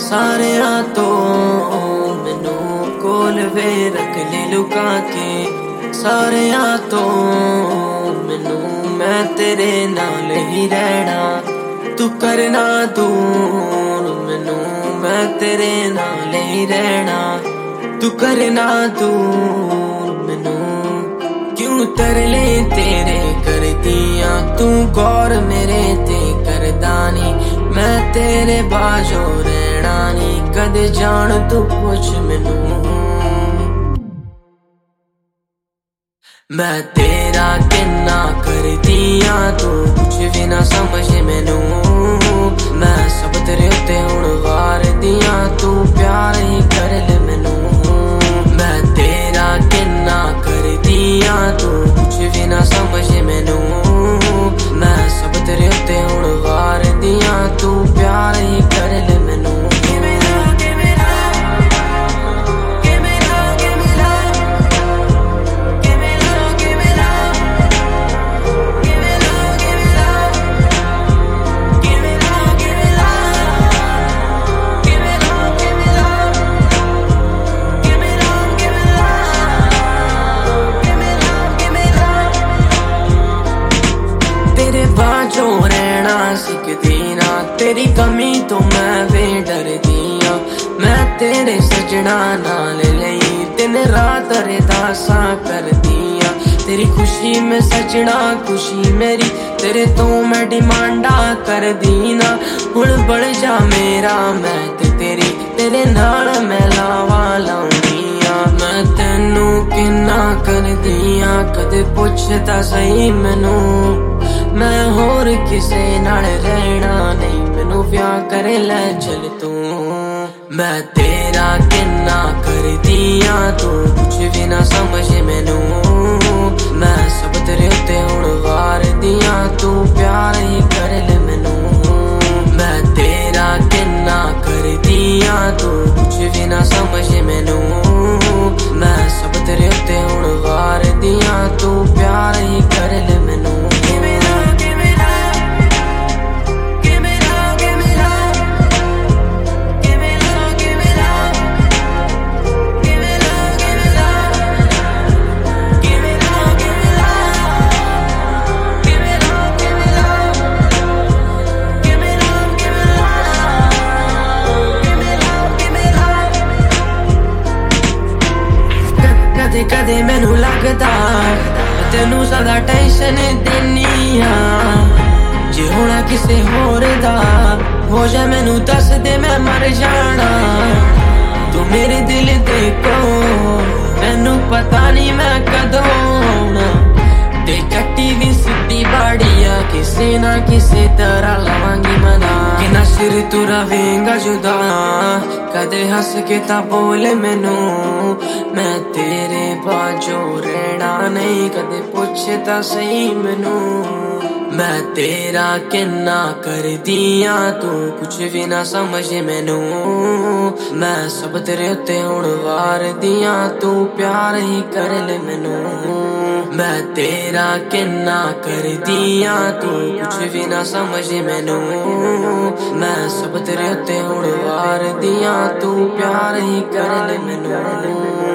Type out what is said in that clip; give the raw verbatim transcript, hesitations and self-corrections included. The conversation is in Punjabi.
ਸਾਰਿਆਂ ਤੋਂ ਮੈਨੂੰ ਕੋਲ ਵੇ ਰੱਖ ਲੈ ਲੁਕਾ ਕੇ। ਸਾਰਿਆਂ ਤੋਂ ਮੈਨੂੰ ਮੈਂ ਤੇਰੇ ਨਾਲ ਹੀ ਰਹਿਣਾ, ਤੂੰ ਕਰਨਾ ਦੂਰ ਮੈਨੂੰ ਮੈਂ ਤੇਰੇ ਨਾਲ ਹੀ ਰਹਿਣਾ, ਤੂੰ ਕਰਨਾ ਦੂਰ ਮੈਨੂੰ। ਕਿਉਂ ਤਰਲੇ ਤੇਰੇ ਕਰਦੀਆਂ ਤੂੰ ਗੌਰ ਮੇਰੇ ਤੇ ਕਰਦਾ ਨੀ, ਮੈਂ ਤੇਰੇ ਬਾਝੋਂ ਰਹਿਣਾ ਨੀ ਕਦੇ ਜਾਣ ਤੂੰ ਪੁੱਛ ਮੈਨੂੰ। ਮੈਂ ਤੇਰਾ ਕਿੰਨਾ ਕਰਦੀਆਂ ਤੂੰ ਕੁਛ ਵੀ ਨਾ ਸਮਝ ਮੈਨੂੰ, ਮੈਂ ਸਭ ਤੇਰੇ ਉੱਤੇ ਹੁਣ ਵਾਰਦੀਆਂ ਤੂੰ ਪਿਆਰ ਹੀ ਕਰ ਲੈ ਮੈਨੂੰ। ਮੈਂ ਤੇਰਾ ਕਿੰਨਾ ਕਰਦੀਆਂ ਤੂੰ ਕੁਛ ਵੀ ਨਾ ਸਮਝ ਮੈਨੂੰ, ਮੈਂ ਸਭ ਤੇਰੇ ਉੱਤੇ ਹੁਣ ਵਾਰਦੀਆਂ ਤੂੰ ਪਿਆਰ ਹੀ ਕਰ ਲੈ ਮੈਨੂੰ। ਤੇਰੇ ਬਾਝੋਂ ਰਹਿਣਾ ਸਿੱਖਦੀ ਨਾ, ਤੇਰੀ ਕਮੀ ਤੋਂ ਮੈਂ ਵੀ ਡਰਦੀ ਆ। ਮੈਂ ਤੇਰੇ ਸਜਣਾ ਨਾਲ ਲਈ ਦਿਨ ਰਾਤ ਅਰਦਾਸਾਂ ਕਰਦੀ ਆ, ਤੇਰੀ ਖੁਸ਼ੀ ਮੈਂ ਸਜਣਾ ਖੁਸ਼ੀ ਮੇਰੀ ਤੇਰੇ ਤੋਂ ਮੈਂ ਡਿਮਾਂਡਾਂ ਕਰਦੀ ਨਾ। ਹੁਣ ਬਣ ਜਾ ਮੇਰਾ ਮੈਂ ਤੇ ਤੇਰੀ ਤੇਰੇ ਨਾਲ ਮੈਂ ਲਾਵਾਂ ਲਾਉਂਦੀ ਆ। ਮੈਂ ਤੈਨੂੰ ਕਿੰਨਾ ਕਰਦੀ ਆ ਕਦੇ ਪੁੱਛਦਾ ਸਹੀ ਮੈਨੂੰ, ਮੈਂ ਹੋਰ ਕਿਸੇ ਨਾਲ ਰਹਿਣਾ ਨਹੀਂ ਮੈਨੂੰ ਵਿਆਹ ਕਰ ਲੈ ਚੱਲ ਤੂੰ। ਮੈਂ ਤੇਰਾ ਕਿੰਨਾ ਕਰਦੀਆਂ ਤੂੰ ਕੁਛ ਵੀ ਨਾ ਸਮਝ ਮੈਨੂੰ, ਮੈਂ ਸਭ ਤੇਰੇ ਉੱਤੇ ਹੁਣ ਵਾਰਦੀਆਂ ਤੂੰ ਪਿਆਰ ਹੀ ਕਰ ਲੈ ਮੈਨੂੰ। ਮੈਂ ਤੇਰਾ ਕਿੰਨਾ ਕਰਦੀਆਂ ਤੂੰ ਕੁਛ ਵੀ ਨਾ ਸਮਝ ਮੈਨੂੰ, ਮੈਂ ਸਭ ਤੇਰੇ ਉੱਤੇ ਹੁਣ ਵਾਰਦੀਆਂ ਤੂੰ ਪਿਆਰ ਹੀ ਕਰ ਲੈ ਮੈਨੂੰ। ਕਦੇ ਕਦੇ ਮੈਨੂੰ ਲੱਗਦਾ ਤੈਨੂੰ ਜ਼ਿਆਦਾ ਟੈਨਸ਼ਨ ਦੇਨੀ ਆ, ਜੇ ਹੋਣਾ ਕਿਸੇ ਹੋਰ ਦਾ ਹੋ ਜਾ ਮੈਨੂੰ ਦੱਸ ਦੇ ਮੈਂ ਮਰ ਜਾਣਾ। ਤੂੰ ਮੇਰੇ ਦਿਲ ਦੇ ਕੋਲ ਮੈਨੂੰ ਪਤਾ ਨਹੀਂ ਮੈਂ ਕਦੋਂ ਆਉਣਾ, ਤੇ ਕੱਟੀ ਵੀ ਸਿੱਧੀ ਬਾੜੀਆ ਕਿਸੇ ਨਾ ਕਿਸੇ ਤਰ੍ਹਾਂ ਲਵਾਂਗੀ ਮਨਾ। ਕਿੰਨਾ ਸਿਰ ਤੂੰ ਰਵੇਂਗਾ ਜੁਦਾ ਕਦੇ ਹੱਸ ਕੇ ਤਾਂ ਬੋਲ ਮੈਨੂੰ, ਮੈਂ ਤੇਰੇ ਬਾਝੋਂ ਰਹਿਣਾ ਨਹੀਂ ਕਦੇ ਪੁੱਛਦਾ ਸਹੀ ਮੈਨੂੰ। ਮੈਂ ਤੇਰਾ ਕਿੰਨਾ ਕਰਦੀਆਂ ਤੂੰ ਕੁਛ ਵੀ ਨਾ ਸਮਝ ਮੈਨੂੰ, ਮੈਂ ਸਭ ਤੇਰੇ ਉੱਤੇ ਹੁਣ ਵਾਰਦੀਆਂ ਤੂੰ ਪਿਆਰ ਹੀ ਕਰ ਲੈ ਮੈਨੂੰ। ਮੈਂ ਤੇਰਾ ਕਿੰਨਾ ਕਰਦੀਆਂ ਤੂੰ ਕੁਛ ਵੀ ਨਾ ਸਮਝ ਮੈਨੂੰ, ਮੈਂ ਸਭ ਤੇਰੇ ਉੱਤੇ ਹੁਣ ਵਾਰਦੀਆਂ ਤੂੰ ਪਿਆਰ ਹੀ ਕਰ ਲੈ ਮੈਨੂੰ।